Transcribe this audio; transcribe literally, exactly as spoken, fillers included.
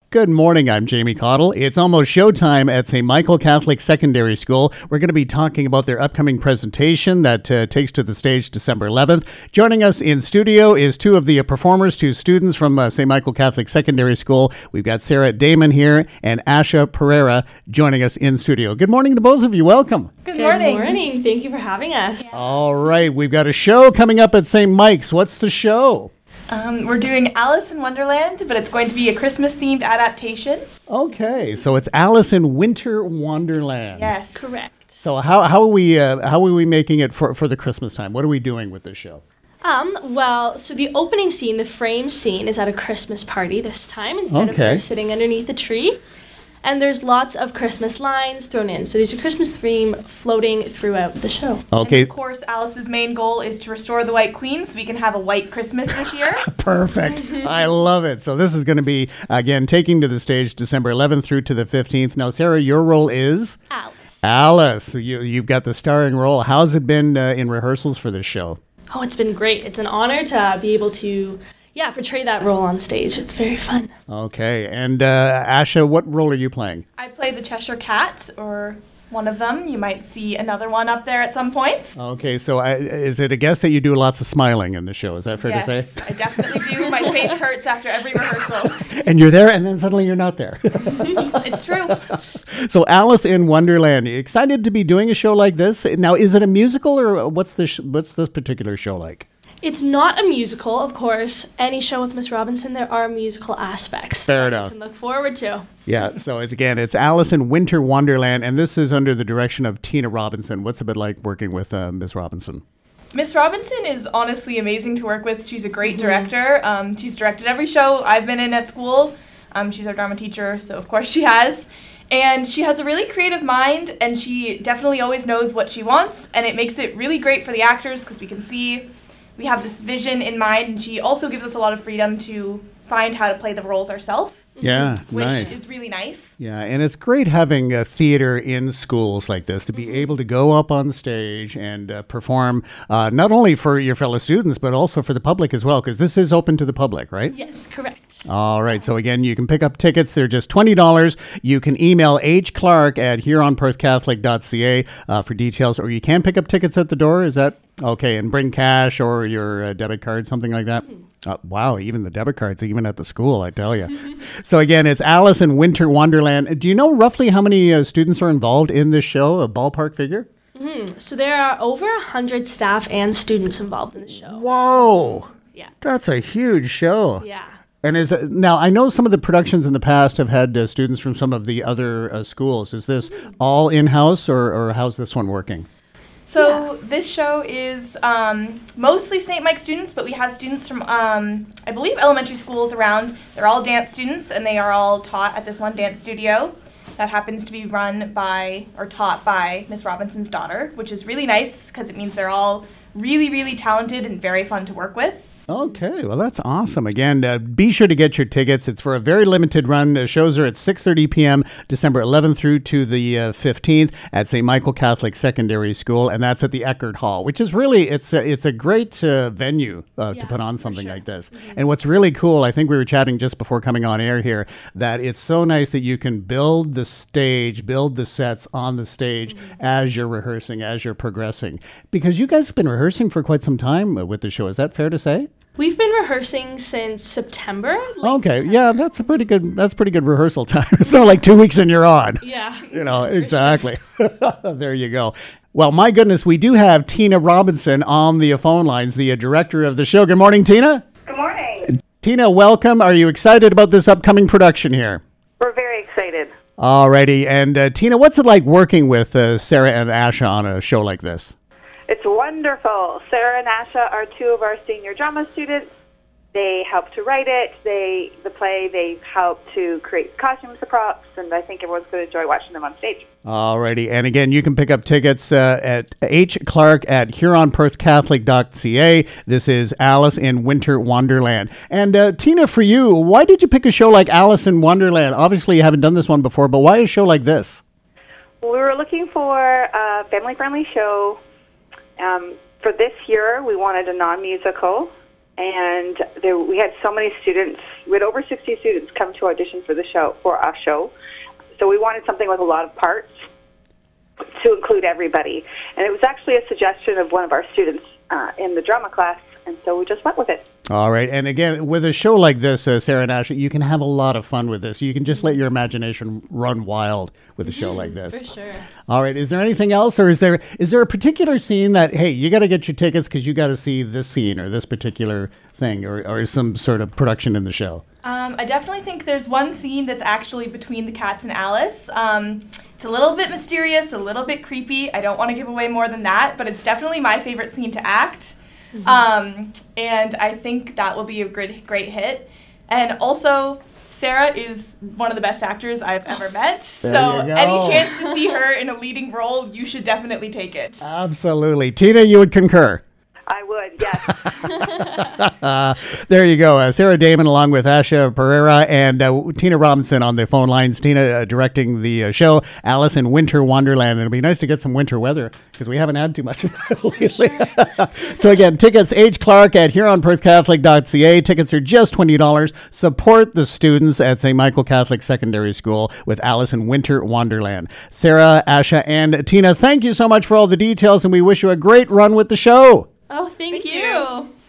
Good morning, I'm Jamie Cottle. It's almost showtime at Saint Michael Catholic Secondary School. We're going to be talking about their upcoming presentation that uh, takes to the stage December eleventh. Joining us in studio is two of the performers, two students from uh, Saint Michael Catholic Secondary School. We've got Sarah Damon here and Asha Pereira joining us in studio. Good morning to both of you. Welcome. Good morning. Good morning. Thank you for having us. Yeah. All right, we've got a show coming up at Saint Mike's. What's the show? Um, we're doing Alice in Wonderland, but it's going to be a Christmas-themed adaptation. Okay, so it's Alice in Winter Wonderland. Yes. Correct. So how how are we uh, how are we making it for, for the Christmas time? What are we doing with this show? Um, well, so the opening scene, the frame scene, is at a Christmas party this time instead of Okay. her sitting underneath a tree. And there's lots of Christmas lines thrown in. So there's a Christmas theme floating throughout the show. Okay, And of course, Alice's main goal is to restore the White Queen so we can have a white Christmas this year. perfect. I love it. So this is going to be, again, taking to the stage December eleventh through to the fifteenth. Now, Sarah, your role is? Alice. Alice. So you, you've got the starring role. How's it been uh, in rehearsals for this show? Oh, it's been great. It's an honor to be able to, yeah, portray that role on stage. It's very fun. Okay. And uh, Asha, what role are you playing? I play the Cheshire Cat, or one of them. You might see another one up there at some points. Okay, so I, is it a guess that you do lots of smiling in the show? Is that fair yes, to say? I definitely do. My face hurts after every rehearsal. And you're there, and then suddenly you're not there. It's true. So Alice in Wonderland, you excited to be doing a show like this? Now, is it a musical, or what's this, what's this particular show like? It's not a musical, of course. Any show with Miss Robinson, there are musical aspects. Fair that enough. You can look forward to. Yeah, so it's again, it's Alice in Winter Wonderland, and this is under the direction of Tina Robinson. What's it been like working with uh, Miss Robinson? Miss Robinson is honestly amazing to work with. She's a great director. Um, she's directed every show I've been in at school. Um, she's our drama teacher, so of course she has. And she has a really creative mind, and she definitely always knows what she wants, and it makes it really great for the actors because we can see we have this vision in mind, and she also gives us a lot of freedom to find how to play the roles ourselves. Yeah, Which nice. is really nice. Yeah, and it's great having uh, theater in schools like this, to be able to go up on stage and uh, perform uh, not only for your fellow students, but also for the public as well, because this is open to the public, right? Yes, correct. All right. So again, you can pick up tickets. They're just twenty dollars. You can email hclark at huron perth catholic dot c a uh, for details, or you can pick up tickets at the door. Is that okay? And bring cash or your uh, debit card, something like that. Uh, wow, even the debit cards, even at the school, I tell you. So again, it's Alice in Winter Wonderland. Do you know roughly how many uh, students are involved in this show, a ballpark figure? Mm-hmm. So there are over one hundred staff and students involved in the show. Whoa. Yeah. That's a huge show. Yeah. And is it, now I know some of the productions in the past have had uh, students from some of the other uh, schools. Is this all in-house, or, or how's this one working? So this show is um, mostly Saint Mike students, but we have students from, um, I believe, elementary schools around. They're all dance students, and they are all taught at this one dance studio that happens to be run by, or taught by, Miss Robinson's daughter, which is really nice because it means they're all really, really talented and very fun to work with. Okay, well, that's awesome. Again, uh, be sure to get your tickets. It's for a very limited run. The shows are at six thirty p.m. December eleventh through to the uh, fifteenth at Saint Michael Catholic Secondary School, and that's at the Eckert Hall, which is really, it's a, it's a great uh, venue uh, Yeah, to put on for something sure. like this. And what's really cool, I think we were chatting just before coming on air here, that it's so nice that you can build the stage, build the sets on the stage as you're rehearsing, as you're progressing. Because you guys have been rehearsing for quite some time uh, with the show. Is that fair to say? We've been rehearsing since September. late Okay, September. yeah, that's a pretty good. That's pretty good rehearsal time. It's not like two weeks and you're on. Yeah. You know, exactly. There you go. Well, my goodness, we do have Tina Robinson on the phone lines, the uh, director of the show. Good morning, Tina. Good morning. Tina, welcome. Are you excited about this upcoming production here? We're very excited. Alrighty, and uh, Tina, what's it like working with uh, Sarah and Asha on a show like this? It's wonderful. Sarah and Asha are two of our senior drama students. They helped to write it. They the play. They helped to create costumes, the props, and I think everyone's going to enjoy watching them on stage. Alrighty, and again, you can pick up tickets uh, at H. Clark at huron perth catholic dot c a. This is Alice in Winter Wonderland. And uh, Tina, for you, why did you pick a show like Alice in Wonderland? Obviously, you haven't done this one before, but why a show like this? We were looking for a family-friendly show. Um, for this year, we wanted a non-musical. and there, we had so many students. We had over sixty students come to audition for the show, for our show. So we wanted something with a lot of parts to include everybody. And it was actually a suggestion of one of our students uh, in the drama class, and so we just went with it. All right. And again, with a show like this, uh, Sarah and Asha, you can have a lot of fun with this. You can just let your imagination run wild with a show like this. For sure. All right. Is there anything else, or is there is there a particular scene that, hey, you got to get your tickets because you got to see this scene or this particular thing, or, or some sort of production in the show? Um, I definitely think there's one scene that's actually between the cats and Alice. Um, it's a little bit mysterious, a little bit creepy. I don't want to give away more than that, but it's definitely my favorite scene to act. Mm-hmm. Um, and I think that will be a great, great hit. And also, Sarah is one of the best actors I've ever met. There so you go. any chance to see her in a leading role, you should definitely take it. Absolutely. Tina, you would concur? I would, yes. uh, there you go. Uh, Sarah Damon along with Asha Pereira and uh, Tina Robinson on the phone lines. Tina uh, directing the uh, show, Alice in Winter Wonderland. And it'll be nice to get some winter weather because we haven't had too much of that lately. So again, tickets, H. Clark at Huron Perth Catholic dot C A. Tickets are just twenty dollars. Support the students at Saint Michael Catholic Secondary School with Alice in Winter Wonderland. Sarah, Asha, and Tina, thank you so much for all the details, and we wish you a great run with the show. Oh, thank, Thank you. you.